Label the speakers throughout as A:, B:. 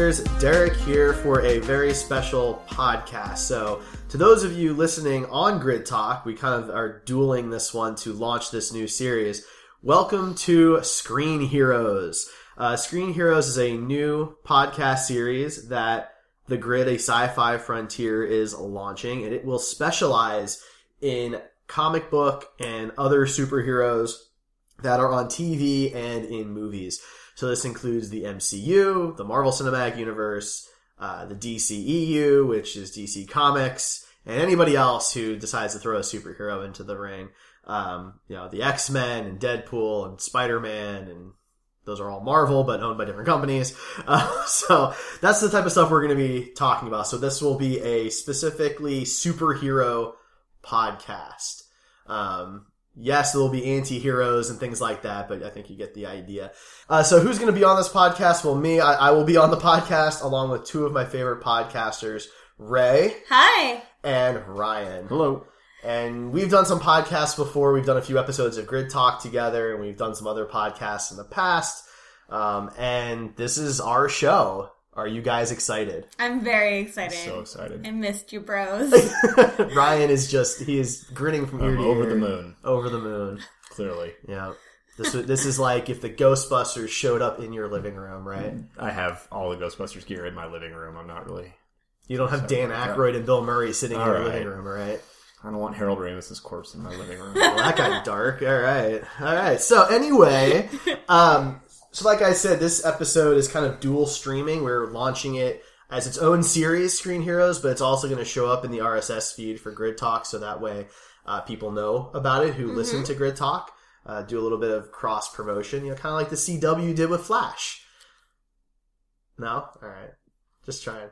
A: listeners, Derek here for a very special podcast. So, to those of you listening on Grid Talk, we kind of are dueling this one to launch this new series. Welcome to Screen Heroes. Screen Heroes is a new podcast series that The Grid, a sci-fi frontier, is launching, and it will specialize in comic book and other superheroes that are on TV and in movies. So this includes the MCU, the Marvel Cinematic Universe, the DCEU, which is DC Comics, and anybody else who decides to throw a superhero into the ring. The X-Men and Deadpool and Spider-Man, and those are all Marvel, but owned by different companies. So that's the type of stuff we're going to be talking about. So this will be a specifically superhero podcast. Yes, there will be anti-heroes and things like that, but I think you get the idea. So who's going to be on this podcast? Well, me. I will be on the podcast along with two of my favorite podcasters, Ray.
B: Hi.
A: And Ryan.
C: Hello.
A: And we've done some podcasts before. We've done a few episodes of Grid Talk together, and we've done some other podcasts in the past. And this is our show. Are you guys excited?
B: I'm very excited.
C: So excited.
B: I missed you, bros.
A: Ryan he is grinning from ear to ear.
C: Over the moon.
A: Over the moon.
C: Clearly.
A: Yeah. This is like if the Ghostbusters showed up in your living room, right?
C: I have all the Ghostbusters gear in my living room. I'm not really...
A: You don't have Dan Aykroyd and Bill Murray sitting in your living room, right?
C: I don't want Harold Ramis's corpse in my living room.
A: Well, that got dark. All right. So anyway, so like I said, this episode is kind of dual streaming. We're launching it as its own series, Screen Heroes, but it's also going to show up in the RSS feed for Grid Talk, so that way people know about it who listen to Grid Talk. Do a little bit of cross promotion, kind of like the CW did with Flash. No? All right. Just trying.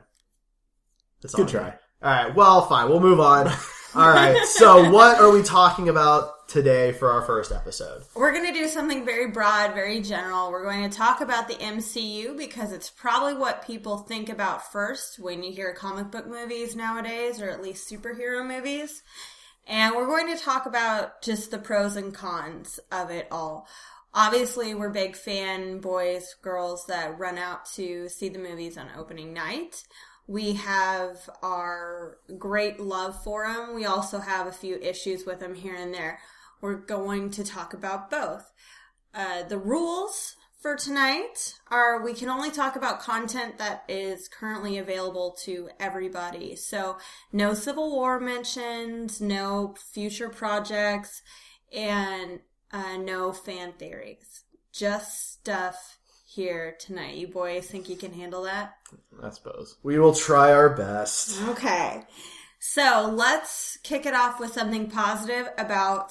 C: Good try.
A: All right. Well, fine. We'll move on. All right. So what are we talking about today for our first episode?
B: We're going to do something very broad, very general. We're going to talk about the MCU because it's probably what people think about first when you hear comic book movies nowadays, or at least superhero movies. And we're going to talk about just the pros and cons of it all. Obviously, we're big boys, girls that run out to see the movies on opening night. We have our great love for him. We also have a few issues with him here and there. We're going to talk about both. The rules for tonight are we can only talk about content that is currently available to everybody. So no Civil War mentioned, no future projects, and no fan theories. Just stuff here tonight. You boys think you can handle that?
C: I suppose.
A: We will try our best.
B: Okay. So let's kick it off with something positive about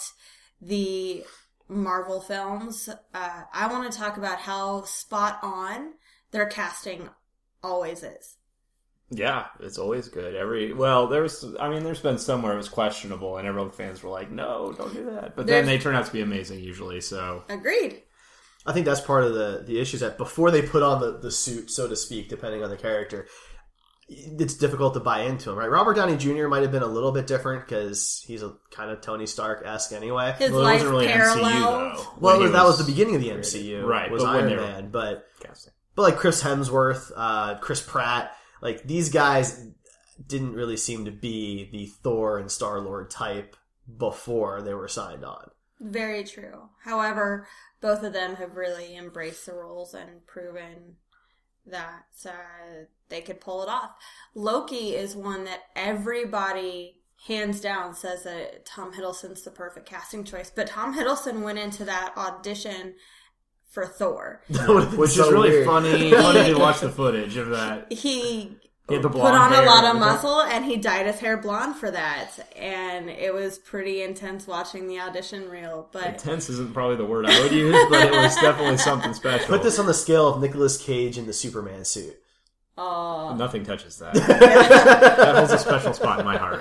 B: the Marvel films. I want to talk about how spot on their casting always is.
C: Yeah, it's always good. There's been some where it was questionable and everyone fans were like, no, don't do that. But then they turn out to be amazing usually, so.
B: Agreed.
A: I think that's part of the issue is that before they put on the suit, so to speak, depending on the character, it's difficult to buy into him, right? Robert Downey Jr. might have been a little bit different because he's a kind of Tony Stark-esque anyway.
B: His life
C: really
B: parallel.
C: MCU, though.
A: Well, that was the beginning of the MCU.
C: Right.
A: Was Iron Man. But like Chris Hemsworth, Chris Pratt, like these guys didn't really seem to be the Thor and Star-Lord type before they were signed on.
B: Very true. However, both of them have really embraced the roles and proven that they could pull it off. Loki is one that everybody, hands down, says that Tom Hiddleston's the perfect casting choice. But Tom Hiddleston went into that audition for Thor.
C: Which is really
A: weird.
C: funny to watch the footage of that.
B: He
C: had the
B: put
C: blonde
B: on a
C: hair
B: lot of muscle, and he dyed his hair blonde for that. And it was pretty intense watching the audition reel. But
C: intense isn't probably the word I would use, but it was definitely something special.
A: Put this on the scale of Nicolas Cage in the Superman suit.
C: Nothing touches that. That holds a special spot in my heart.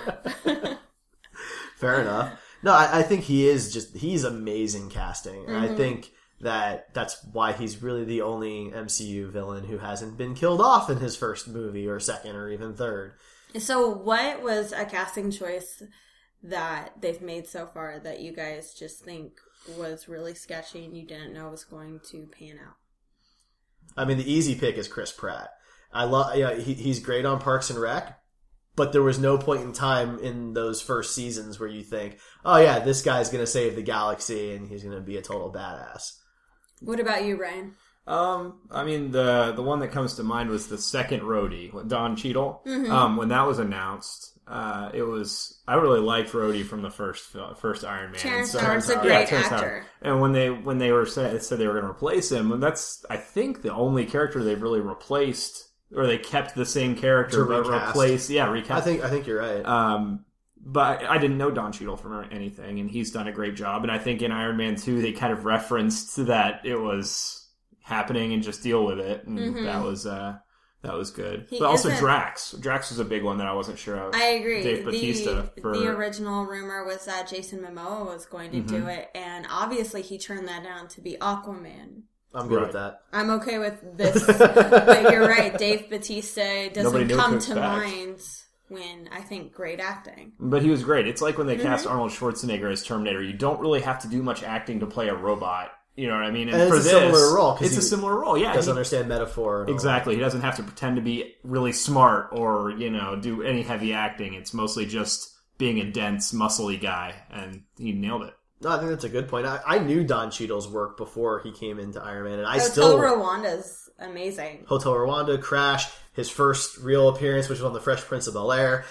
A: Fair enough. No, I think he's amazing casting. And I think that's why he's really the only MCU villain who hasn't been killed off in his first movie or second or even third.
B: So what was a casting choice that they've made so far that you guys just think was really sketchy and you didn't know was going to pan out?
A: I mean, the easy pick is Chris Pratt. I love. Yeah, he's great on Parks and Rec, but there was no point in time in those first seasons where you think, oh yeah, this guy's going to save the galaxy and he's going to be a total badass.
B: What about you, Ryan?
C: I mean, the one that comes to mind was the second Rhodey, Don Cheadle.
B: Mm-hmm.
C: When that was announced, I really liked Rhodey from the first Iron Man.
B: Terrence Howard's a great actor.
C: And when they said they were going to replace him, and that's, I think, the only character they've really replaced, or they kept the same character but replaced. Yeah, recast.
A: I think you're right.
C: But I didn't know Don Cheadle from anything, and he's done a great job. And I think in Iron Man 2, they kind of referenced that it was happening and just deal with it, and that was good. But also Drax was a big one that I wasn't sure of.
B: I agree.
C: Dave Bautista.
B: The original rumor was that Jason Momoa was going to do it, and obviously he turned that down to be Aquaman.
A: I'm good with that.
B: I'm okay with this, but you're right. Dave Bautista doesn't come to mind when I think great acting.
C: But he was great. It's like when they cast Arnold Schwarzenegger as Terminator. You don't really have to do much acting to play a robot. You know what I mean?
A: And for it's a similar role.
C: It's a similar role, yeah.
A: Doesn't understand metaphor.
C: Exactly. He doesn't have to pretend to be really smart or, do any heavy acting. It's mostly just being a dense, muscly guy, and he nailed it.
A: No, I think that's a good point. I knew Don Cheadle's work before he came into Iron Man, and
B: Hotel Rwanda's amazing.
A: Hotel Rwanda, Crash, his first real appearance, which was on The Fresh Prince of Bel-Air.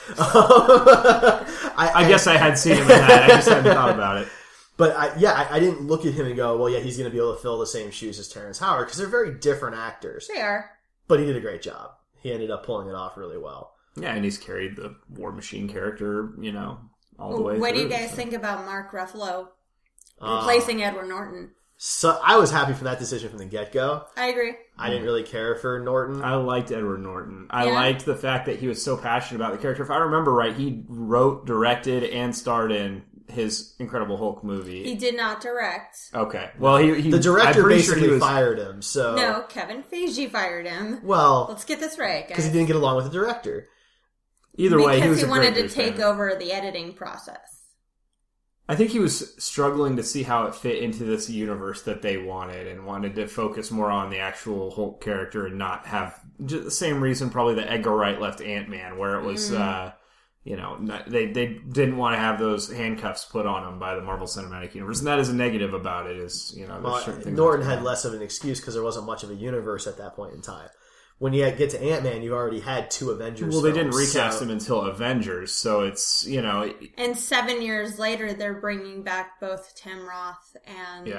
C: I guess I had seen him in that. I just hadn't thought about it.
A: But I didn't look at him and go, well, yeah, he's going to be able to fill the same shoes as Terrence Howard, because they're very different actors.
B: They are.
A: But he did a great job. He ended up pulling it off really well.
C: Yeah, and he's carried the War Machine character, all the way through.
B: What do you guys think about Mark Ruffalo replacing Edward Norton?
A: So I was happy for that decision from the get-go.
B: I agree.
A: I didn't really care for Norton.
C: I liked Edward Norton. I liked the fact that he was so passionate about the character. If I remember right, he wrote, directed, and starred in his Incredible Hulk movie.
B: He did not direct.
C: Okay. Well,
A: the director basically fired him, so...
B: No, Kevin Feige fired him.
A: Well...
B: Let's get this right, guys.
A: Because he didn't get along with the director.
C: Either way, he was
B: because he wanted to take over the editing process.
C: I think he was struggling to see how it fit into this universe that they wanted, and wanted to focus more on the actual Hulk character and not have... the same reason probably that Edgar Wright left Ant-Man, where it was... they didn't want to have those handcuffs put on them by the Marvel Cinematic Universe, and that is a negative about it. Is
A: Norton had less of an excuse because there wasn't much of a universe at that point in time. When you get to Ant-Man, you already had 2 Avengers.
C: Well, they didn't recast him until Avengers, so it's
B: And 7 years later, they're bringing back both Tim Roth and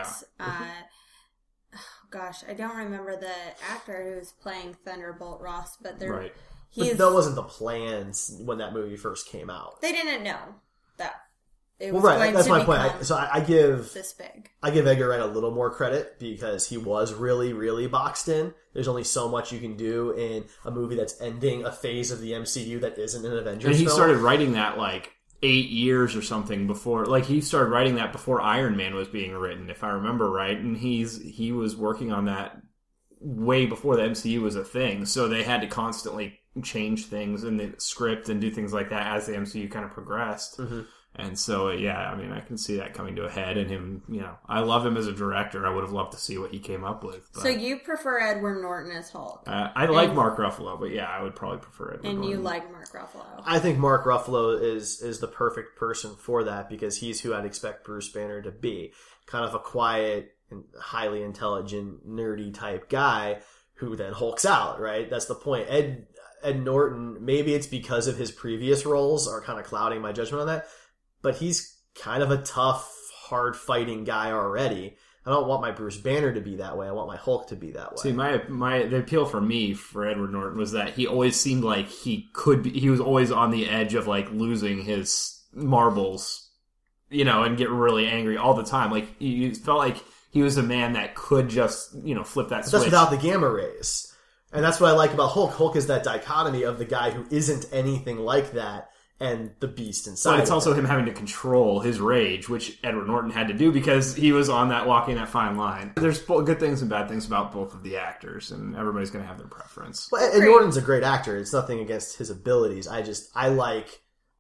B: gosh, I don't remember the actor who's playing Thunderbolt Ross, but they're
C: right.
A: But that wasn't the plans when that movie first came out.
B: They didn't know that it was going
A: that's
B: to
A: my point. I give
B: this big.
A: I give Edgar Wright a little more credit because he was really, really boxed in. There's only so much you can do in a movie that's ending a phase of the MCU that isn't an Avengers
C: film. And he
A: film.
C: started writing that 8 years or something before. He started writing that before Iron Man was being written, if I remember right. And he was working on that way before the MCU was a thing. So they had to constantly change things in the script and do things like that as the MCU kind of progressed. Mm-hmm. And so, I can see that coming to a head. And him, I love him as a director. I would have loved to see what he came up with. But,
B: so you prefer Edward Norton as Hulk?
C: I like Mark Ruffalo, but I would probably prefer Edward Norton.
B: And you like Mark Ruffalo?
A: I think Mark Ruffalo is the perfect person for that because he's who I'd expect Bruce Banner to be. Kind of a quiet and highly intelligent, nerdy type guy who then hulks out, right? That's the point. Ed Norton, maybe it's because of his previous roles are kind of clouding my judgment on that, but he's kind of a tough, hard-fighting guy already. I don't want my Bruce Banner to be that way. I want my Hulk to be that way.
C: See, the appeal for me for Edward Norton was that he always seemed like he was always on the edge of losing his marbles, and get really angry all the time. You felt like he was a man that could just, flip that switch.
A: That's without the gamma rays. And that's what I like about Hulk. Hulk is that dichotomy of the guy who isn't anything like that and the beast inside.
C: But it's also him having to control his rage, which Edward Norton had to do because he was walking that fine line. There's good things and bad things about both of the actors, and everybody's going to have their preference.
A: Well, and Norton's a great actor. It's nothing against his abilities. I like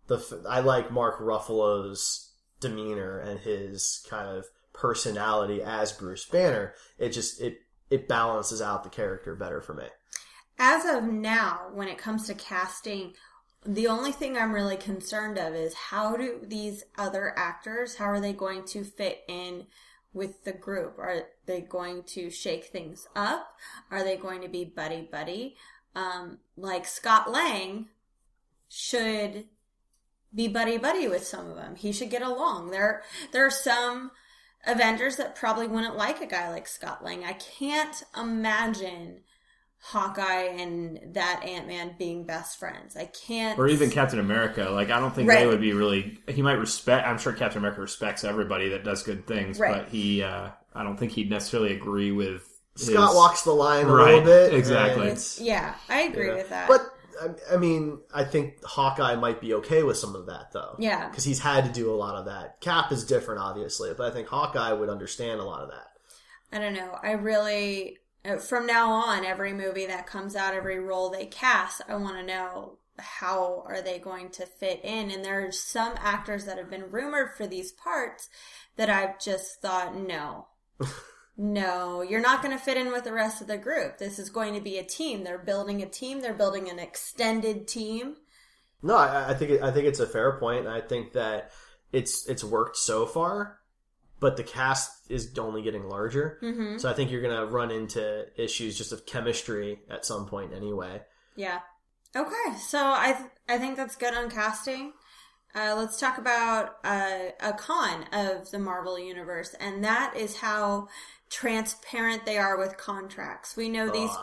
A: Mark Ruffalo's demeanor and his kind of personality as Bruce Banner. It balances out the character better for me.
B: As of now, when it comes to casting, the only thing I'm really concerned of is how do these other actors, how are they going to fit in with the group? Are they going to shake things up? Are they going to be buddy-buddy? Like Scott Lang should be buddy-buddy with some of them. He should get along. There are some Avengers that probably wouldn't like a guy like Scott Lang. I can't imagine Hawkeye and that Ant-Man being best friends. I can't.
C: Or even Captain America. Like, I don't think they would be really... He might respect... I'm sure Captain America respects everybody that does good things, but he... I don't think he'd necessarily agree with
A: Scott walks the line a little bit.
C: Exactly.
B: Yeah, I agree with that.
A: But, I mean, I think Hawkeye might be okay with some of that, though.
B: Yeah.
A: Because he's had to do a lot of that. Cap is different, obviously, but I think Hawkeye would understand a lot of that.
B: I don't know. I really... From now on, every movie that comes out, every role they cast, I want to know how are they going to fit in. And there's some actors that have been rumored for these parts that I've just thought, no. No, you're not going to fit in with the rest of the group. This is going to be a team. They're building a team. They're building an extended team.
A: No, I think it's a fair point, and I think that it's worked so far. But the cast is only getting larger. Mm-hmm. So I think you're going to run into issues just of chemistry at some point anyway.
B: Yeah. Okay. So I think that's good on casting. Let's talk about a con of the Marvel Universe. And that is how transparent they are with contracts. We know these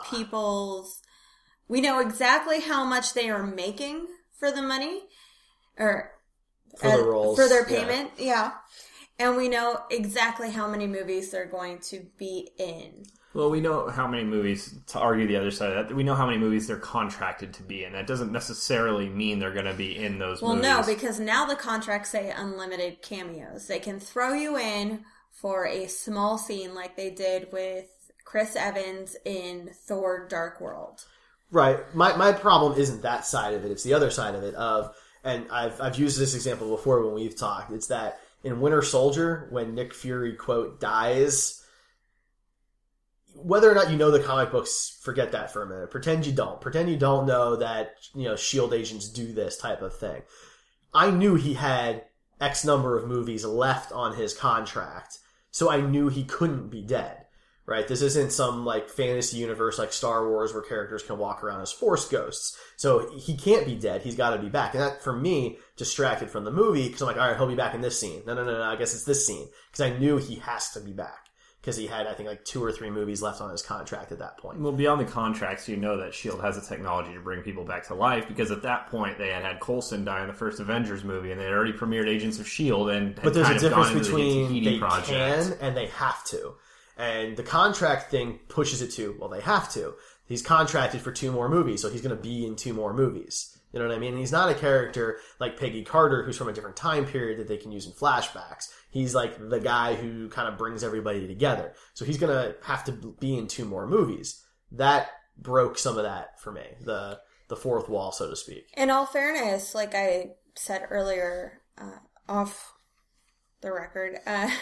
B: we know exactly how much they are making for the money. Or
A: for the roles.
B: For their payment. Yeah. And we know exactly how many movies they're going to be in.
C: Well, we know how many movies, to argue the other side of that, we know how many movies they're contracted to be in. That doesn't necessarily mean they're going to be in those movies.
B: Well, no, because now the contracts say unlimited cameos. They can throw you in for a small scene like they did with Chris Evans in Thor Dark World.
A: Right. My problem isn't that side of it. It's the other side of it. And I've used this example before when we've talked. It's that in Winter Soldier, when Nick Fury, quote, dies, whether or not you know the comic books, forget that for a minute. Pretend you don't. Pretend you don't know that, S.H.I.E.L.D. agents do this type of thing. I knew he had X number of movies left on his contract, so I knew he couldn't be dead. Right? This isn't some fantasy universe like Star Wars where characters can walk around as Force ghosts. So he can't be dead. He's got to be back. And that, for me, distracted from the movie because I'm like, all right, he'll be back in this scene. No, I guess it's this scene. Because I knew he has to be back. Because he had, I think, 2 or 3 movies left on his contract at that point.
C: Well, beyond the contracts, you know that S.H.I.E.L.D. has the technology to bring people back to life because at that point they had Coulson die in the first Avengers movie and they had already premiered Agents of S.H.I.E.L.D. and
A: but there's
C: kind
A: a difference
C: of gone into
A: between
C: the
A: they
C: project.
A: Can and they have to. And the contract thing pushes it to, well, they have to. He's contracted for 2 more movies, so he's going to be in 2 more movies. You know what I mean? And he's not a character like Peggy Carter, who's from a different time period that they can use in flashbacks. He's like the guy who kind of brings everybody together. So he's going to have to be in 2 more movies. That broke some of that for me, the fourth wall, so to speak.
B: In all fairness, like I said earlier, off the record,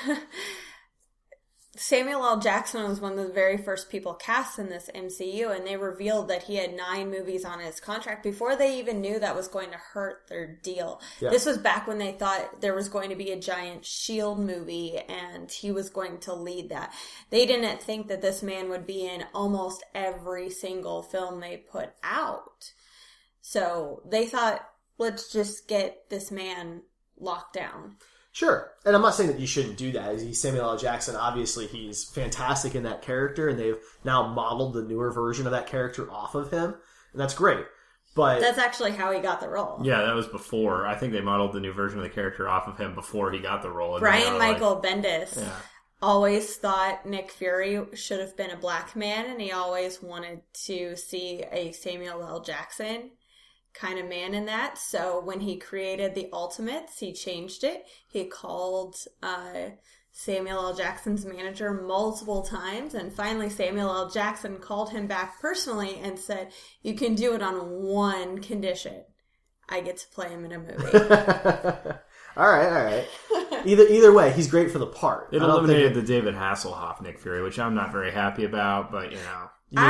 B: Samuel L. Jackson was one of the very first people cast in this MCU, and they revealed that he had 9 movies on his contract before they even knew that was going to hurt their deal. Yeah. This was back when they thought there was going to be a giant S.H.I.E.L.D. movie, and he was going to lead that. They didn't think that this man would be in almost every single film they put out. So they thought, let's just get this man locked down.
A: Sure. And I'm not saying that you shouldn't do that. He's Samuel L. Jackson. Obviously, he's fantastic in that character, and they've now modeled the newer version of that character off of him, and that's great. But
B: that's actually how he got the role.
C: Yeah, that was before. I think they modeled the new version of the character off of him before he got the role. And
B: Brian Michael Bendis always thought Nick Fury should have been a black man, and he always wanted to see a Samuel L. Jackson kind of man in that. So when he created the Ultimates, he changed it. He called Samuel L. Jackson's manager multiple times, and finally Samuel L. Jackson called him back personally and said, you can do it on one condition. I get to play him in a movie.
A: All right. Either way, he's great for the part.
C: It eliminated the David Hasselhoff Nick Fury, which I'm not very happy about, but
A: You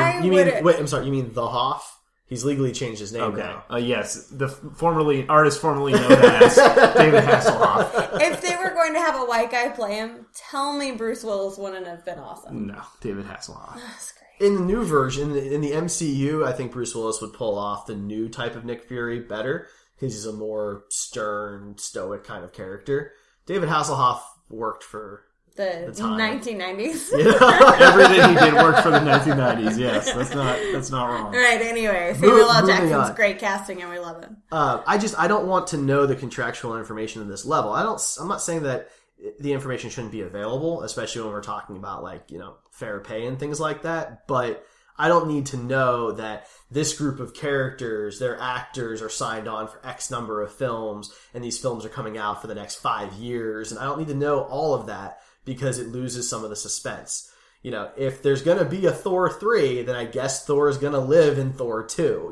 A: mean the Hoff? He's legally changed his name now.
C: Yes, the artist formerly known as David Hasselhoff.
B: If they were going to have a white guy play him, tell me Bruce Willis wouldn't have been awesome.
C: No, David Hasselhoff.
B: That's great.
A: In the new version, in the MCU, I think Bruce Willis would pull off the new type of Nick Fury better because he's a more stern, stoic kind of character. David Hasselhoff worked for
B: the 1990s.
C: Everything he did worked for the 1990s. Yes, that's not wrong.
B: Right. Anyway, Samuel L. Jackson's great casting, and we love him.
A: I don't want to know the contractual information at this level. I'm not saying that the information shouldn't be available, especially when we're talking about fair pay and things like that. But I don't need to know that this group of characters, their actors are signed on for X number of films, and these films are coming out for the next 5 years, and I don't need to know all of that, because it loses some of the suspense. If there's going to be a Thor 3, then I guess Thor is going to live in Thor 2.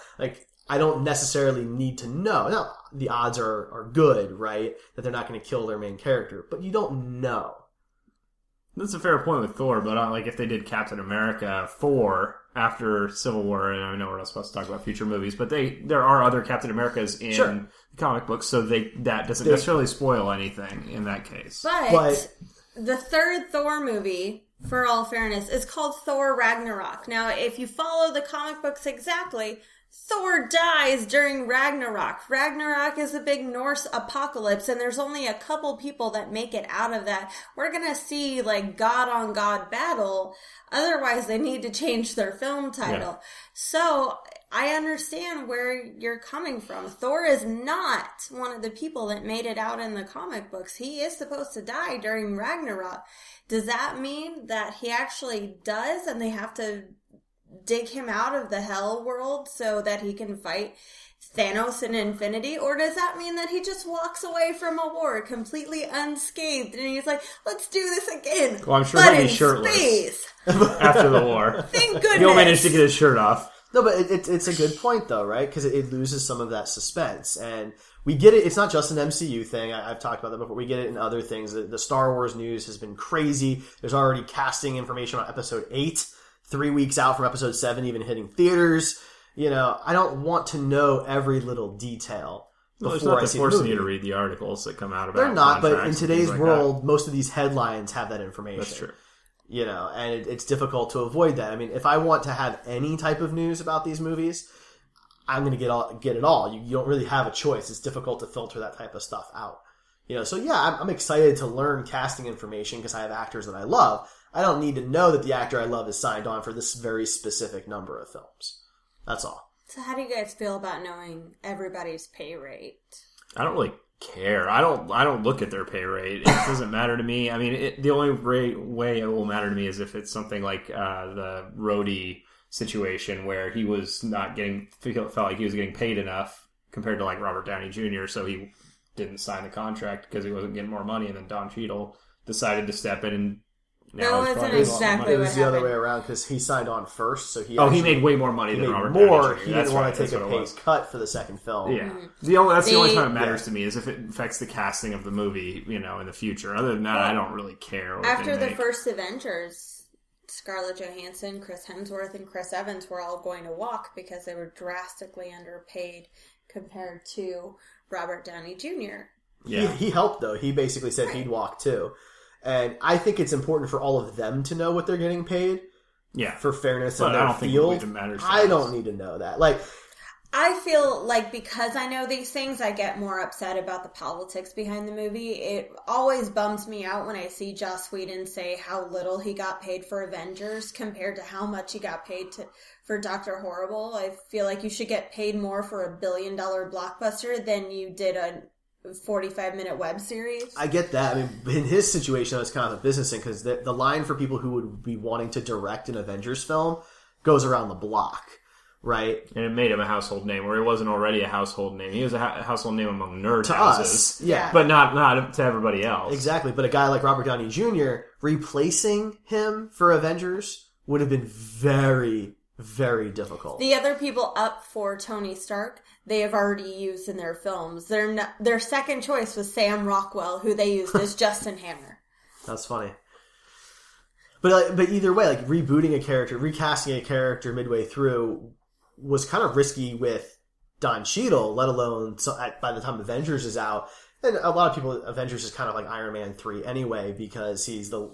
A: I don't necessarily need to know. Now, the odds are good, right? That they're not going to kill their main character, but you don't know.
C: That's a fair point with Thor, but if they did Captain America 4 after Civil War, and I know we're not supposed to talk about future movies, but there are other Captain Americas in the comic books, so that doesn't necessarily spoil anything in that case.
B: But the third Thor movie, for all fairness, is called Thor Ragnarok. Now, if you follow the comic books exactly, Thor dies during Ragnarok. Ragnarok is a big Norse apocalypse, and there's only a couple people that make it out of that. We're gonna see, God on God battle. Otherwise, they need to change their film title. Yeah. So, I understand where you're coming from. Thor is not one of the people that made it out in the comic books. He is supposed to die during Ragnarok. Does that mean that he actually does, and they have to dig him out of the hell world so that he can fight Thanos in Infinity? Or does that mean that he just walks away from a war completely unscathed and he's like, let's do this again?
C: Well, I'm sure he'll be shirtless after the war.
B: Thank goodness.
C: He'll manage to get his shirt off.
A: No, but it's a good point, though, right? Because it loses some of that suspense. And we get it. It's not just an MCU thing. I've talked about that before. We get it in other things. The Star Wars news has been crazy. There's already casting information on Episode 8, 3 weeks out from Episode 7 even hitting theaters. I don't want to know every little detail before I see the movie.
C: Forcing you to read the articles that come out about
A: They're not, but in today's world, most of these headlines have that information.
C: That's true.
A: And it's difficult to avoid that. I mean, if I want to have any type of news about these movies, I'm going to get it all. You don't really have a choice. It's difficult to filter that type of stuff out. So yeah, I'm excited to learn casting information because I have actors that I love. I don't need to know that the actor I love is signed on for this very specific number of films. That's all.
B: So how do you guys feel about knowing everybody's pay rate?
C: I don't really care. I don't look at their pay rate. It doesn't matter to me. I mean, the only way it will matter to me is if it's something like the Rhodey situation where he was felt like he was getting paid enough compared to Robert Downey Jr., so he didn't sign the contract because he wasn't getting more money, and then Don Cheadle decided to step in and
B: that wasn't exactly what happened. It was
A: the other way around because he signed on first, so he
C: made way more money than Robert Downey Jr.
A: He didn't want to take a pay cut for the second film.
C: Yeah, that's the only time it matters to me is if it affects the casting of the movie, in the future. Other than that, I don't really care.
B: After the first Avengers, Scarlett Johansson, Chris Hemsworth, and Chris Evans were all going to walk because they were drastically underpaid compared to Robert Downey Jr.
A: Yeah, he helped though. He basically said he'd walk too. And I think it's important for all of them to know what they're getting paid.
C: Yeah.
A: For fairness in their field. I don't need to know that.
B: I feel like because I know these things, I get more upset about the politics behind the movie. It always bums me out when I see Joss Whedon say how little he got paid for Avengers compared to how much he got paid for Dr. Horrible. I feel like you should get paid more for $1 billion blockbuster than you did a 45-minute web series.
A: I get that. I mean, in his situation, that was kind of a business thing because the line for people who would be wanting to direct an Avengers film goes around the block, right?
C: And it made him a household name, where he wasn't already a household name. He was a household name among nerd
A: to
C: houses,
A: us, yeah,
C: but not to everybody else.
A: Exactly. But a guy like Robert Downey Jr. replacing him for Avengers would have been very, very difficult.
B: The other people up for Tony Stark, they have already used in their films. Their second choice was Sam Rockwell, who they used as Justin Hammer.
A: That's funny. But either way, like rebooting a character, recasting a character midway through was kind of risky with Don Cheadle, let alone by the time Avengers is out. And a lot of people, Avengers is kind of like Iron Man 3 anyway, because he's the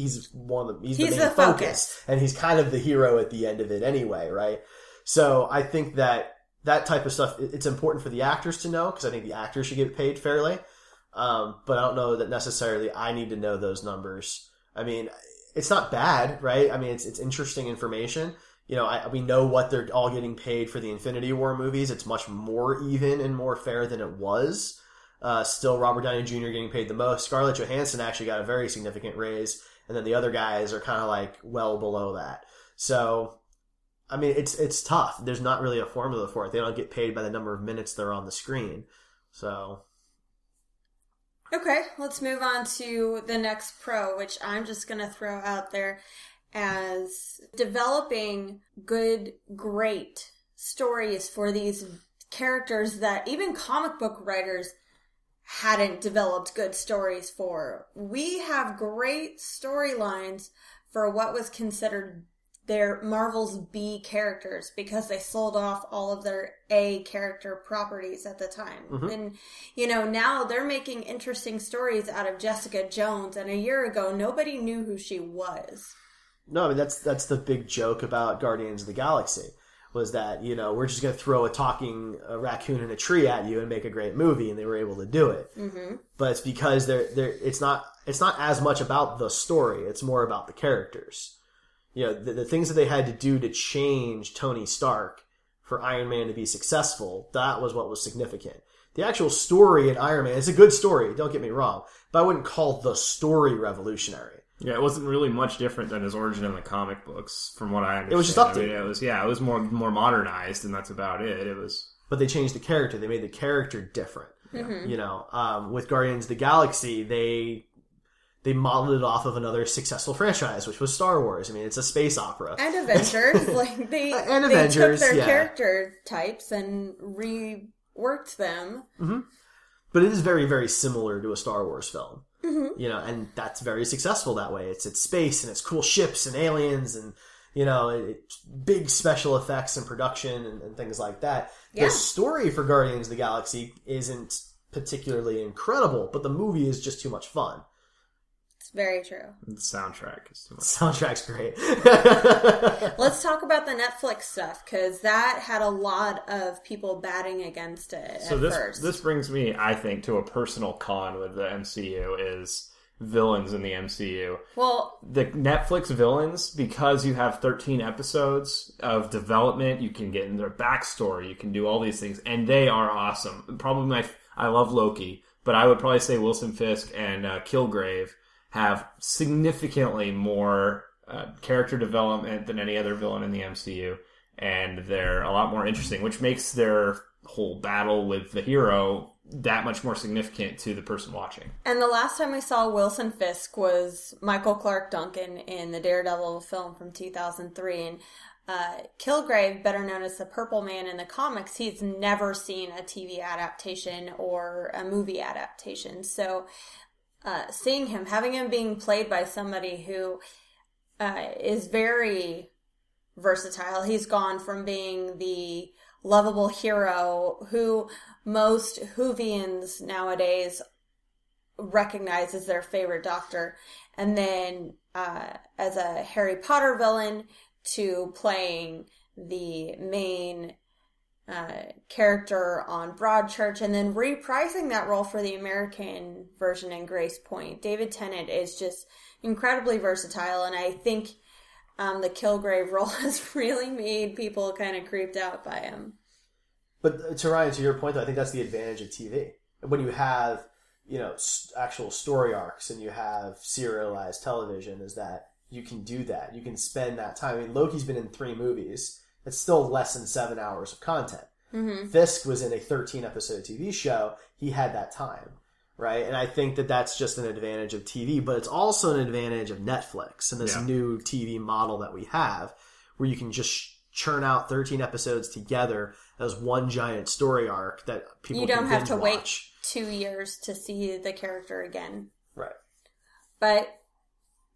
A: main focus, and he's kind of the hero at the end of it anyway, right? So I think that type of stuff, it's important for the actors to know, because I think the actors should get paid fairly. But I don't know that necessarily I need to know those numbers. I mean, it's not bad, right? I mean, it's interesting information. You know, we know what they're all getting paid for the Infinity War movies. It's much more even and more fair than it was. Still, Robert Downey Jr. getting paid the most. Scarlett Johansson actually got a very significant raise, and then the other guys are kind of like well below that. So, I mean, it's tough. There's not really a formula for it. They don't get paid by the number of minutes they're on the screen. So...
B: Okay, let's move on to the next pro, which I'm just going to throw out there as developing good, great stories for these characters that even comic book writers hadn't developed good stories for. We have great storylines for what was considered their Marvel's B characters, because they sold off all of their A character properties at the time. Mm-hmm. And, you know, now they're making interesting stories out of Jessica Jones, and a year ago, nobody knew who she was.
A: No, I mean, that's the big joke about Guardians of the Galaxy, was that, you know, we're just going to throw a talking raccoon in a tree at you and make a great movie, and they were able to do it. Mm-hmm. But it's because it's not as much about the story, it's more about the characters. You know, the things that they had to do to change Tony Stark for Iron Man to be successful, that was what was significant. The actual story in Iron Man is a good story, don't get me wrong, but I wouldn't call the story revolutionary.
C: Yeah, it wasn't really much different than his origin in the comic books, from what I understand.
A: It was just updated.
C: I mean, it was more modernized, and that's about it. It was...
A: But they changed the character. They made the character different. Mm-hmm. You know, with Guardians of the Galaxy, they modeled it off of another successful franchise, which was Star Wars. I mean, it's a space opera.
B: And Avengers. Like, they took their character types and reworked them.
A: Mm-hmm. But it is very, very similar to a Star Wars film. Mm-hmm. You know, and that's very successful that way. It's space, and it's cool ships and aliens, and, you know, it's big special effects and production and things like that. Yeah. The story for Guardians of the Galaxy isn't particularly incredible, but the movie is just too much fun.
B: Very true.
C: The soundtrack is too much.
A: Soundtrack's great.
B: Let's talk about the Netflix stuff, because that had a lot of people batting against it first.
C: This brings me, I think, to a personal con with the MCU is villains in the MCU.
B: Well,
C: the Netflix villains, because you have 13 episodes of development, you can get in their backstory, you can do all these things, and they are awesome. Probably I love Loki, but I would probably say Wilson Fisk and Kilgrave have significantly more character development than any other villain in the MCU, and they're a lot more interesting, which makes their whole battle with the hero that much more significant to the person watching.
B: And the last time we saw Wilson Fisk was Michael Clarke Duncan in the Daredevil film from 2003, and Kilgrave, better known as the Purple Man in the comics, he's never seen a TV adaptation or a movie adaptation, so seeing him, having him being played by somebody who is very versatile. He's gone from being the lovable hero who most Whovians nowadays recognize as their favorite Doctor, and then as a Harry Potter villain, to playing the main character on Broadchurch, and then reprising that role for the American version in Grace Point. David Tennant is just incredibly versatile, and I think the Kilgrave role has really made people kind of creeped out by him.
A: But to Ryan, to your point, though, I think that's the advantage of TV. When you have, you know, actual story arcs and you have serialized television, is that you can do that. You can spend that time. I mean, Loki's been in 3 movies. It's still less than 7 hours of content. Mm-hmm. Fisk was in a 13-episode TV show. He had that time, right? And I think that that's just an advantage of TV, but it's also an advantage of Netflix and this new TV model that we have, where you can just churn out 13 episodes together as one giant story arc that people can binge watch. You don't have to wait
B: 2 years to see the character again.
A: Right.
B: But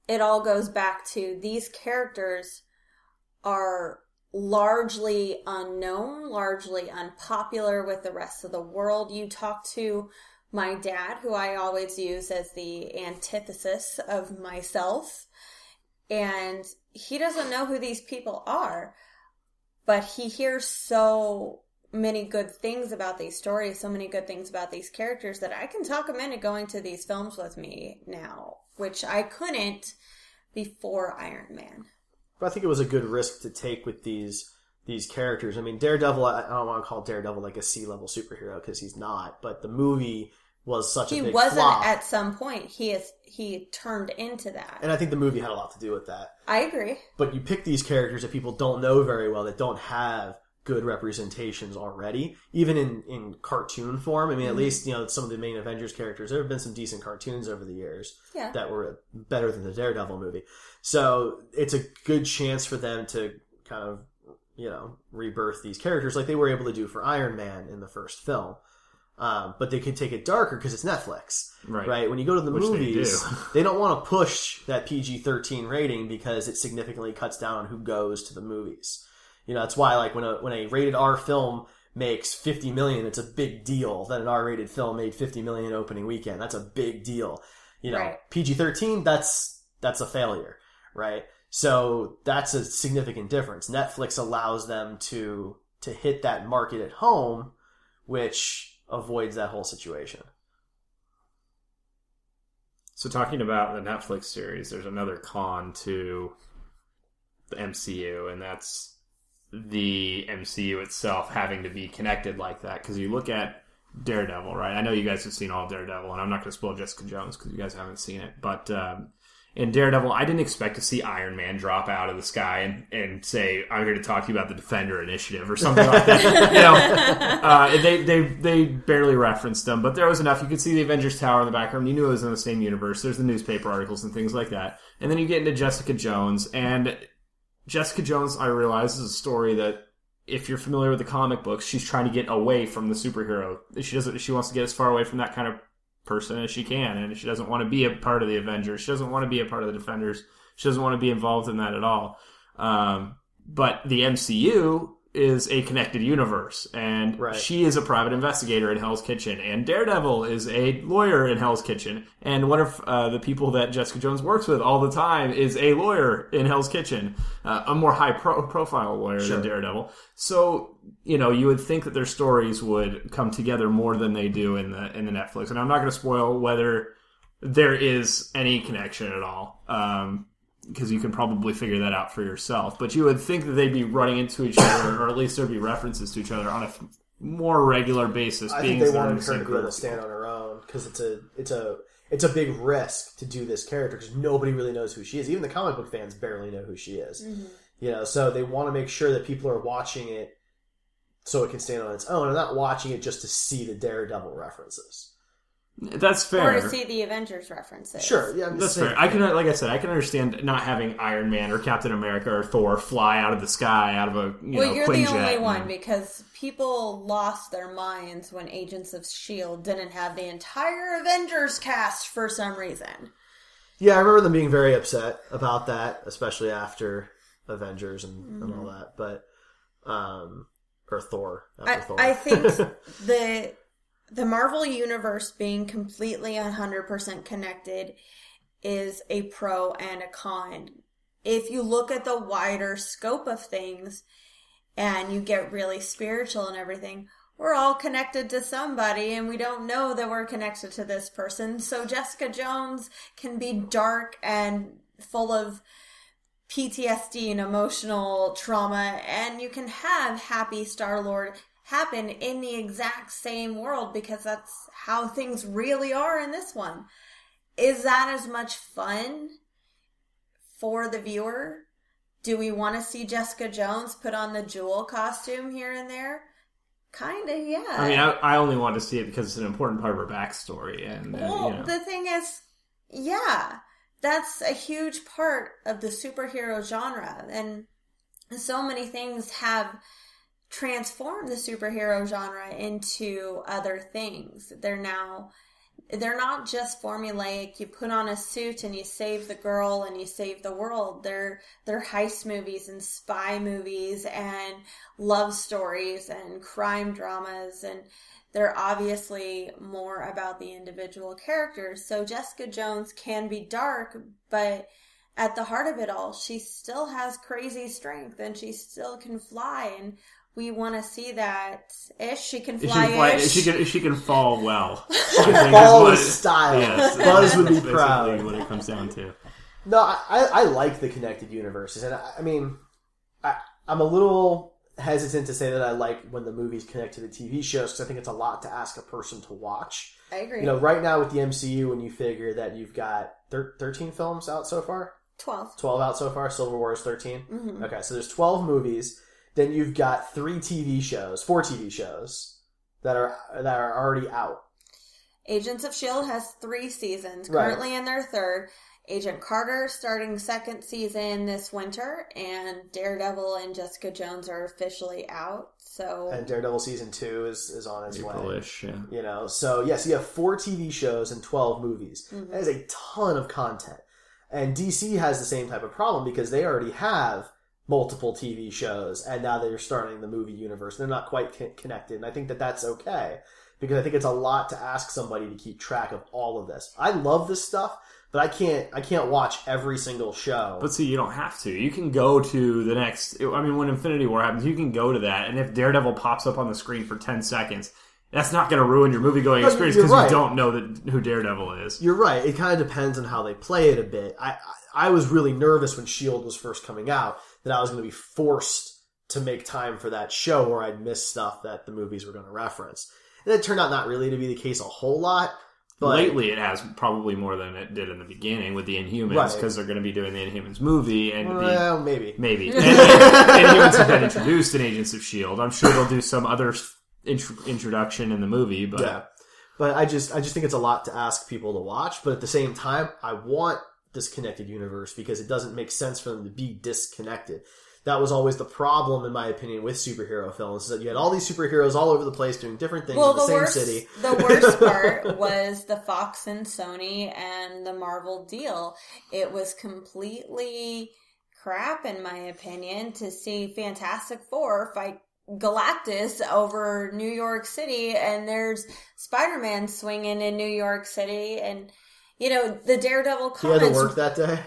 B: it all goes back to these characters are largely unknown, largely unpopular with the rest of the world. You talk to my dad, who I always use as the antithesis of myself, and he doesn't know who these people are, but he hears so many good things about these stories, so many good things about these characters, that I can talk him into going to these films with me now, which I couldn't before Iron Man.
A: But I think it was a good risk to take with these characters. I mean, Daredevil, I don't want to call Daredevil like a C-level superhero, because he's not, but the movie was such a big flop.
B: He wasn't at some point. He turned into that.
A: And I think the movie had a lot to do with that.
B: I agree.
A: But you pick these characters that people don't know very well, that don't have good representations already, even in cartoon form. I mean, at least, some of the main Avengers characters, there have been some decent cartoons over the years that were better than the Daredevil movie. So it's a good chance for them to kind of, rebirth these characters like they were able to do for Iron Man in the first film. But they could take it darker because it's Netflix, right? When you go to the movies, they don't want to push that PG-13 rating because it significantly cuts down on who goes to the movies. That's why, like, when a rated R film makes $50 million, it's a big deal that an R-rated film made $50 million opening weekend. That's a big deal. PG-13, that's a failure, right? So that's a significant difference. Netflix allows them to hit that market at home, which avoids that whole situation.
C: So talking about the Netflix series, there's another con to the MCU, and that's the MCU itself having to be connected like that. Because you look at Daredevil, right? I know you guys have seen all of Daredevil, and I'm not going to spoil Jessica Jones because you guys haven't seen it. But in Daredevil, I didn't expect to see Iron Man drop out of the sky and say, "I'm here to talk to you about the Defender Initiative" or something like that. They barely referenced them, but there was enough. You could see the Avengers Tower in the background. You knew it was in the same universe. There's the newspaper articles and things like that. And then you get into Jessica Jones, and Jessica Jones, I realize, is a story that, if you're familiar with the comic books, she's trying to get away from the superhero. She wants to get as far away from that kind of person as she can, and she doesn't want to be a part of the Avengers. She doesn't want to be a part of the Defenders. She doesn't want to be involved in that at all. But the MCU is a connected universe, and she is a private investigator in Hell's Kitchen, and Daredevil is a lawyer in Hell's Kitchen, and one of the people that Jessica Jones works with all the time is a lawyer in Hell's Kitchen, a more high-profile lawyer than Daredevil. So, you would think that their stories would come together more than they do in the Netflix, and I'm not going to spoil whether there is any connection at all. Because you can probably figure that out for yourself. But you would think that they'd be running into each other, or at least there'd be references to each other on a more regular basis.
A: I think they wanted her to be able to stand on her own, because it's a big risk to do this character, because nobody really knows who she is. Even the comic book fans barely know who she is. Mm-hmm. So they want to make sure that people are watching it so it can stand on its own, and not watching it just to see the Daredevil references.
C: That's fair.
B: Or to see the Avengers references.
A: Sure, yeah,
C: that's fair. I can, like I said, I can understand not having Iron Man or Captain America or Thor fly out of the sky out of a
B: you're
C: Quinjet.
B: The only one, because people lost their minds when Agents of S.H.I.E.L.D. didn't have the entire Avengers cast for some reason.
A: Yeah, I remember them being very upset about that, especially after Avengers and all that. But or Thor. Thor.
B: I think the Marvel Universe being completely 100% connected is a pro and a con. If you look at the wider scope of things and you get really spiritual and everything, we're all connected to somebody and we don't know that we're connected to this person. So Jessica Jones can be dark and full of PTSD and emotional trauma, and you can have happy Star-Lord happen in the exact same world, because that's how things really are in this one. Is that as much fun for the viewer? Do we want to see Jessica Jones put on the Jewel costume here and there? Kinda, yeah.
C: I mean, I only want to see it because it's an important part of her backstory. And
B: the thing is, yeah, that's a huge part of the superhero genre, and so many things have transformed the superhero genre into other things. They're now they're not just formulaic. You put on a suit and you save the girl and you save the world. They're heist movies and spy movies and love stories and crime dramas, and they're obviously more about the individual characters. So Jessica Jones can be dark, but at the heart of it all, she still has crazy strength and she still can fly, and we want to see that. She can fly.
C: She can fall well.
A: She can fall with style.
C: Yes,
A: Buzz would be
C: that's
A: proud.
C: basically what it comes down to.
A: No, I like the connected universes, and I mean, I'm a little hesitant to say that I like when the movies connect to the TV shows, because I think it's a lot to ask a person to watch.
B: I agree.
A: You know, right now with the MCU, when you figure that you've got 13 films out so far?
B: 12
A: out so far. Civil War is 13?
B: Mm-hmm.
A: Okay, so there's 12 movies. Then you've got 4 TV shows that are already out.
B: Agents of S.H.I.E.L.D. has 3 seasons,
A: Right.
B: currently in their 3rd. Agent Carter starting 2nd season this winter, and Daredevil and Jessica Jones are officially out. So,
A: And Daredevil season 2 is on its way.
C: April-ish, yeah.
A: You know, so yes, you have 4 TV shows and 12 movies.
B: Mm-hmm.
A: That is a ton of content. And DC has the same type of problem because they already have multiple TV shows, and now they're starting the movie universe. They're not quite connected, and I think that that's okay, because I think it's a lot to ask somebody to keep track of all of this. I love this stuff, but I can't watch every single show.
C: But see, you don't have to. You can go to the next... I mean, when Infinity War happens, you can go to that, and if Daredevil pops up on the screen for 10 seconds, that's not going to ruin your movie-going experience because you don't know who Daredevil is.
A: You're right. It kind of depends on how they play it a bit. I was really nervous when S.H.I.E.L.D. was first coming out that I was going to be forced to make time for that show, or I'd miss stuff that the movies were going to reference. And it turned out not really to be the case a whole lot. But
C: lately, it has probably more than it did in the beginning with the Inhumans, because they're going to be doing the Inhumans movie. And
A: well, maybe.
C: And Inhumans have been introduced in Agents of S.H.I.E.L.D. I'm sure they'll do some other introduction in the movie. But
A: yeah. But I just think it's a lot to ask people to watch. But at the same time, I want this connected universe because it doesn't make sense for them to be disconnected. That was always the problem, in my opinion, with superhero films, is that you had all these superheroes all over the place doing different things in the same city.
B: The worst part was the Fox and Sony and the Marvel deal. It was completely crap, in my opinion, to see Fantastic Four fight Galactus over New York City, and there's Spider-Man swinging in New York City, and you know, the Daredevil comics...
A: You had to work that day?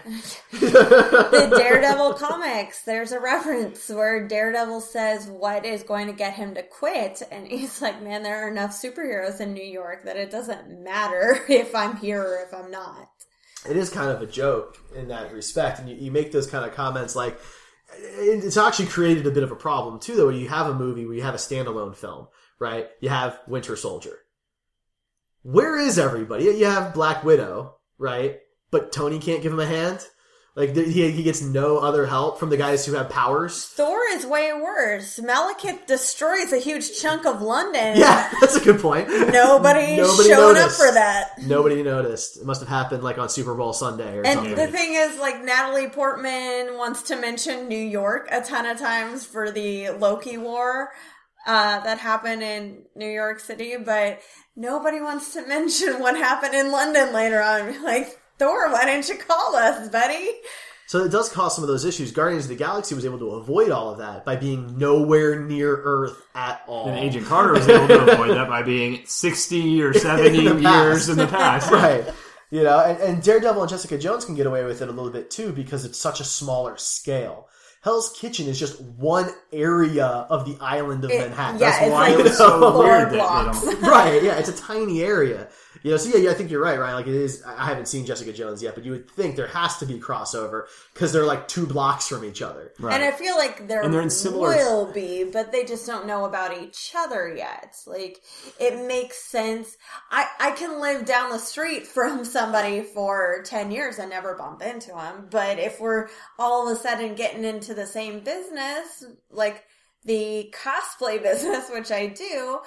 B: The Daredevil comics, there's a reference where Daredevil says what is going to get him to quit, and he's like, man, there are enough superheroes in New York that it doesn't matter if I'm here or if I'm not.
A: It is kind of a joke in that respect, and you make those kind of comments like... It's actually created a bit of a problem, too, though, where you have a movie where you have a standalone film, right? You have Winter Soldier. Where is everybody? You have Black Widow, right? But Tony can't give him a hand? Like, he gets no other help from the guys who have powers?
B: Thor is way worse. Malekith destroys a huge chunk of London.
A: Yeah, that's a good point.
B: Nobody showed up for that.
A: Nobody noticed. It must have happened, like, on Super Bowl Sunday or something.
B: And the thing is, like, Natalie Portman wants to mention New York a ton of times for the Loki War that happened in New York City, but nobody wants to mention what happened in London later on. Like, Thor, why didn't you call us, buddy?
A: So it does cause some of those issues. Guardians of the Galaxy was able to avoid all of that by being nowhere near Earth at all.
C: And Agent Carter was able to avoid that by being 60 or 70 years in the past.
A: Right. You know, and Daredevil and Jessica Jones can get away with it a little bit too because it's such a smaller scale. Hell's Kitchen is just one area of the island of Manhattan.
B: Yeah,
A: that's why
B: like
A: it was so
B: weird
C: that they don't...
A: Right, yeah, it's a tiny area. You know, so yeah, I think you're right, Ryan. Like it is, I haven't seen Jessica Jones yet, but you would think there has to be crossover because they're like 2 blocks from each other.
C: Right.
B: And I feel like there
C: in similar...
B: will be, but they just don't know about each other yet. Like, it makes sense. I can live down the street from somebody for 10 years and never bump into them, but if we're all of a sudden getting into the same business, like the cosplay business, which I do,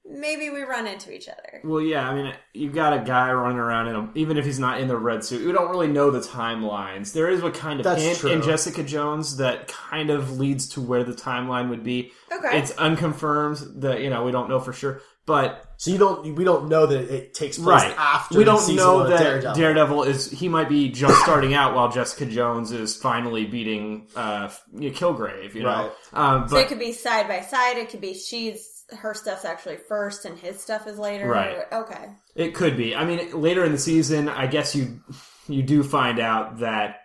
B: maybe we run into each other.
C: Well, yeah, I mean, you got a guy running around even if he's not in the red suit, we don't really know the timelines. There is a kind of hint in Jessica Jones that kind of leads to where the timeline would be.
B: Okay.
C: It's unconfirmed that, we don't know for sure. But
A: so we don't know that it takes place after.
C: We don't know that Daredevil he might be just starting out while Jessica Jones is finally beating Kilgrave. You know,
B: so it could be side by side. It could be her stuff's actually first and his stuff is later.
C: Right.
B: Okay.
C: It could be. I mean, later in the season, I guess you do find out that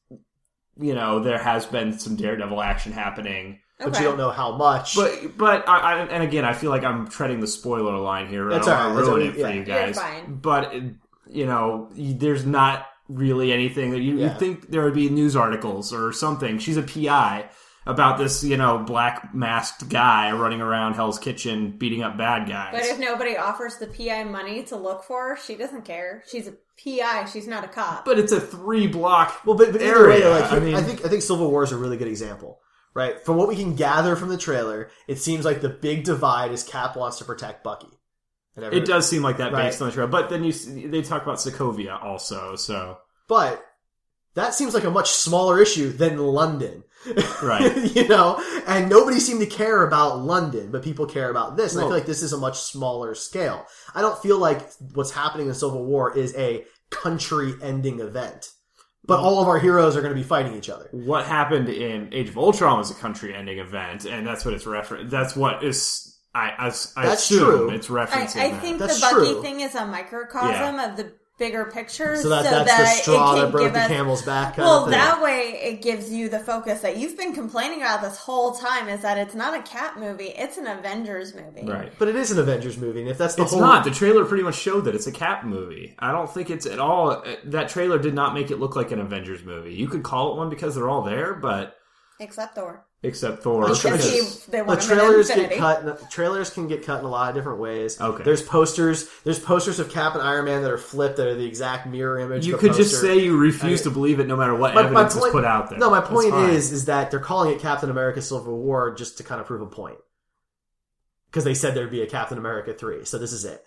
C: there has been some Daredevil action happening.
A: But you don't know how much.
C: But and again, I feel like I'm treading the spoiler line here.
A: That's
C: I don't want to ruin it for you
B: You're
C: guys.
B: fine.
C: But, there's not really anything that you'd think there would be news articles or something. She's a PI about this, black masked guy running around Hell's Kitchen beating up bad guys.
B: But if nobody offers the PI money to look for her, she doesn't care. She's a PI. She's not a cop.
C: But it's a 3-block
A: but
C: area.
A: Way, I think Civil War is a really good example. Right? From what we can gather from the trailer, it seems like the big divide is Cap wants to protect Bucky.
C: It does seem like that based on the trailer. But then they talk about Sokovia also, so...
A: But that seems like a much smaller issue than London.
C: Right.
A: And nobody seemed to care about London, but people care about this. And I feel like this is a much smaller scale. I don't feel like what's happening in Civil War is a country-ending event. But all of our heroes are going to be fighting each other.
C: What happened in Age of Ultron was a country-ending event, and that's what it's That's what is... I assume
A: true.
C: It's referencing
B: I think
A: that's
B: the Bucky
A: true.
B: thing is a microcosm of the bigger picture.
A: So that's the straw that broke the camel's back kind of thing.
B: That way it gives you the focus that you've been complaining about this whole time, is that it's not a Cap movie, it's an Avengers movie.
C: Right.
A: But it is an Avengers movie, and if that's the
C: It's not. The trailer pretty much showed that it's a Cap movie. I don't think it's at all... That trailer did not make it look like an Avengers movie. You could call it one because they're all there, but...
B: Except Thor.
A: Trailers can get cut in a lot of different ways.
C: Okay.
A: There's posters of Cap and Iron Man that are flipped that are the exact mirror image.
C: You could just say you refuse to believe it no matter what evidence is put out there.
A: No, my point is that they're calling it Captain America Civil War just to kind of prove a point. Because they said there'd be a Captain America 3, so this is it.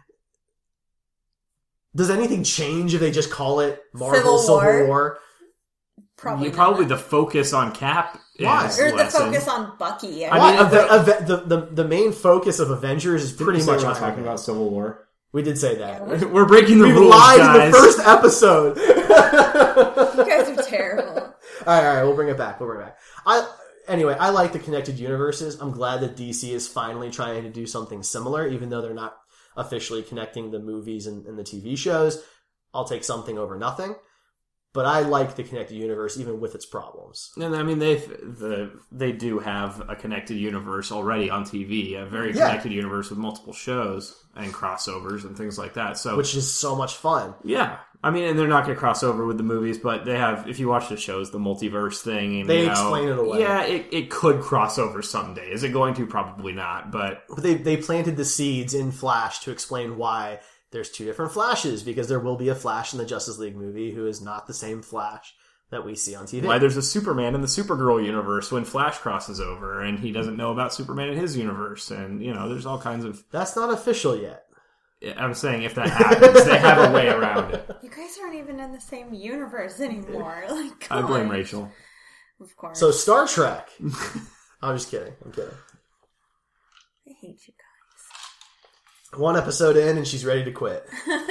A: Does anything change if they just call it Marvel Civil War?
B: Probably
C: the focus on Cap
A: Why?
C: is
B: or the
C: lessened.
B: focus on Bucky.
A: The main focus of Avengers is pretty much
C: not talking about Civil War.
A: We did say that.
B: Yeah,
C: we're breaking the rules,
A: lied
C: guys.
A: in the first episode.
B: You guys are terrible.
A: All right, we'll bring it back. Anyway, I like the connected universes. I'm glad that DC is finally trying to do something similar, even though they're not officially connecting the movies and the TV shows. I'll take something over nothing. But I like the connected universe, even with its problems.
C: And I mean, they do have a connected universe already on TV, a very connected universe with multiple shows and crossovers and things like that. So,
A: which is so much fun.
C: Yeah, I mean, and they're not going to cross over with the movies, but they have. If you watch the shows, the multiverse thing, and,
A: they explain it away.
C: Yeah, it could cross over someday. Is it going to? Probably not. But
A: they planted the seeds in Flash to explain why. There's two different Flashes, because there will be a Flash in the Justice League movie who is not the same Flash that we see on TV.
C: Why there's a Superman in the Supergirl universe when Flash crosses over, and he doesn't know about Superman in his universe, and, there's all kinds of...
A: That's not official yet.
C: I'm saying if that happens, they have a way around it.
B: You guys aren't even in the same universe anymore.
C: I blame Rachel.
B: Of course.
A: So Star Trek. I'm just kidding. I'm kidding.
B: I hate you guys.
A: One episode in and she's ready to quit.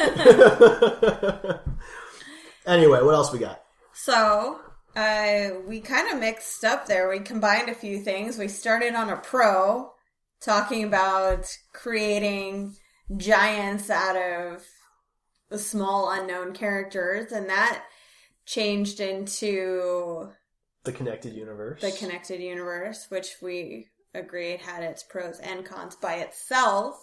A: Anyway, what else we got?
B: So, we kind of mixed up there. We combined a few things. We started on a pro, talking about creating giants out of small unknown characters, and that changed into...
A: The connected universe.
B: The connected universe, which we agreed had its pros and cons by itself.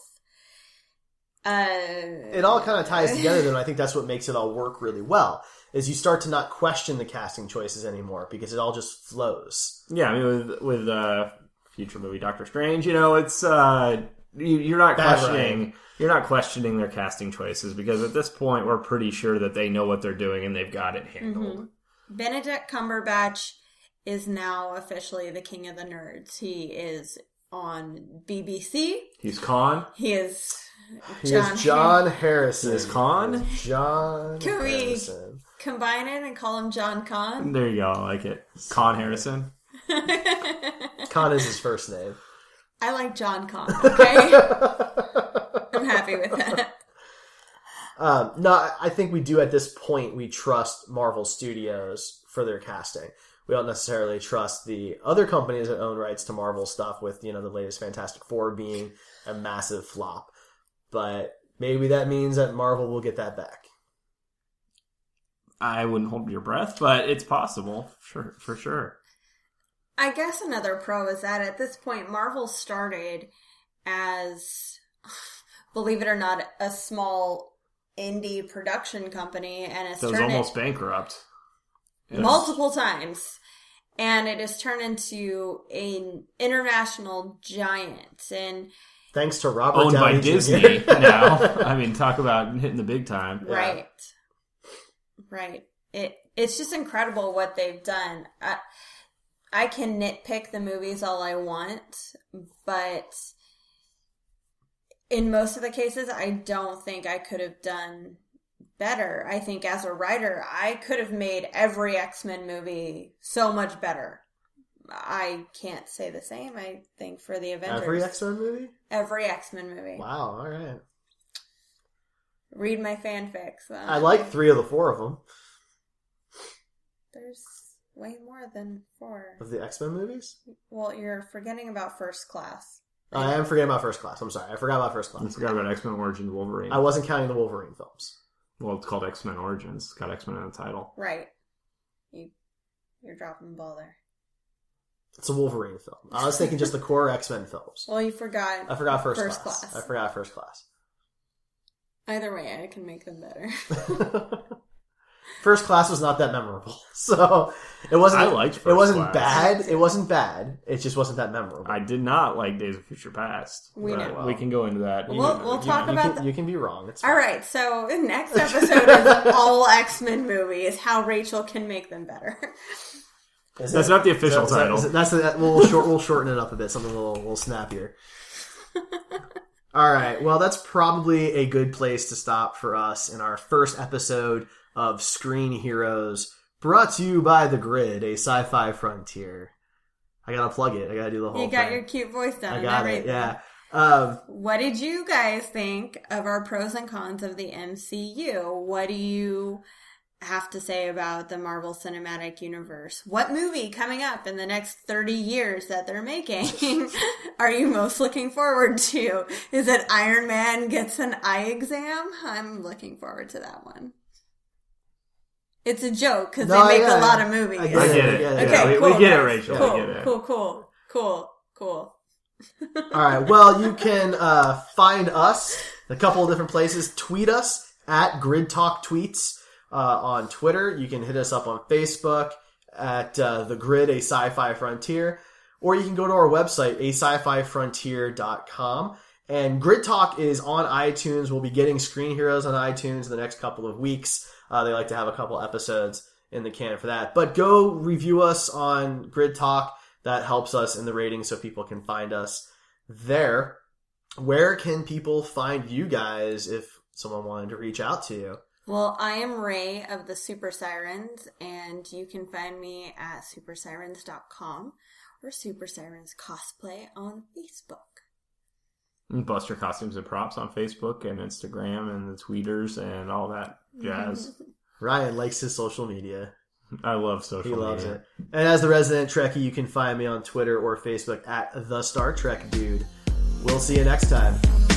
A: It all kind of ties together, though, and I think that's what makes it all work really well, is you start to not question the casting choices anymore, because it all just flows.
C: Yeah, I mean, with future movie Doctor Strange, it's you're not questioning you're not questioning their casting choices, because at this point we're pretty sure that they know what they're doing and they've got it handled.
B: Benedict Cumberbatch is now officially the king of the nerds. He is on BBC.
C: He's Khan.
B: He is
A: John Harrison.
C: He is Khan.
A: John
B: Can we
A: Harrison.
B: combine it and call him John Khan?
C: There you go. I like it. Khan Harrison.
A: Khan is his first name.
B: I like John Khan, okay? I'm happy with that.
A: No, I think we do at this point, we trust Marvel Studios for their casting. We don't necessarily trust the other companies that own rights to Marvel stuff with, the latest Fantastic Four being a massive flop. But maybe that means that Marvel will get that back.
C: I wouldn't hold your breath, but it's possible. Sure, for sure.
B: I guess another pro is that at this point, Marvel started as, believe it or not, a small indie production company, and it's
C: So it was almost bankrupt.
B: Multiple times. And it has turned into an international giant. And
A: thanks to Robert
C: owned
A: Downey
C: by
A: Jr.
C: Disney now. I mean, talk about hitting the big time.
B: Right. Right. It's just incredible what they've done. I can nitpick the movies all I want, but in most of the cases, I don't think I could have done better. I think as a writer, I could have made every X-Men movie so much better. I can't say the same, I think, for the Avengers.
A: Every X-Men movie?
B: Every X-Men movie.
A: Wow, all right.
B: Read my fanfics.
A: I like 3 of the 4 of them.
B: There's way more than 4.
A: Of the X-Men movies?
B: Well, you're forgetting about First Class.
A: I am forgetting about First Class. I'm sorry. I forgot about First Class.
C: I forgot about X-Men Origins Wolverine.
A: I wasn't counting the Wolverine films.
C: Well, it's called X-Men Origins. It's got X-Men in the title.
B: Right. You're dropping the ball there.
A: It's a Wolverine film. I was thinking just the core X-Men films.
B: Well, you forgot.
A: I forgot First
B: First
A: Class.
B: Class.
A: I forgot First Class.
B: Either way, I can make them better.
A: First Class was not that memorable, so it wasn't.
C: I liked First
A: It wasn't
C: Class.
A: bad. It wasn't bad. It just wasn't that memorable.
C: I did not like Days of Future Past.
B: We
C: but
B: know.
C: We can go into that.
B: We'll talk about
A: You can be wrong. It's
B: All
A: fine.
B: right, so the next episode is all X-Men movies, how Rachel can make them better.
C: That's not the official title.
A: We'll shorten it up a bit. Something a little snappier. All right. Well, that's probably a good place to stop for us in our first episode of Screen Heroes, brought to you by The Grid, a sci-fi frontier. I gotta plug it. I gotta do the whole thing.
B: You got your cute voice done.
A: I got it,
B: everything.
A: yeah.
B: What did you guys think of our pros and cons of the MCU? What do you have to say about the Marvel Cinematic Universe? What movie coming up in the next 30 years that they're making are you most looking forward to? Is it Iron Man gets an eye exam? I'm looking forward to that one. It's a joke because they make a lot of movies.
A: I
C: I get it.
B: Okay,
C: Yeah,
B: cool.
C: we get it, Rachel.
B: Cool,
C: We get it.
B: cool.
A: All right. Well, you can find us a couple of different places. Tweet us at Grid Talk Tweets on Twitter. You can hit us up on Facebook at The Grid, a sci-fi frontier. Or you can go to our website, ascififrontier.com. And Grid Talk is on iTunes. We'll be getting Screen Heroes on iTunes in the next couple of weeks. They like to have a couple episodes in the can for that. But go review us on Grid Talk. That helps us in the ratings so people can find us there. Where can people find you guys if someone wanted to reach out to you?
B: Well, I am Ray of the Super Sirens, and you can find me at supersirens.com or Super Sirens Cosplay on Facebook.
C: Buster Costumes and Props on Facebook and Instagram and the tweeters and all that jazz.
A: Ryan likes his social media.
C: I love social media.
A: He loves it. And as the resident Trekkie, you can find me on Twitter or Facebook at The Star Trek Dude. We'll see you next time.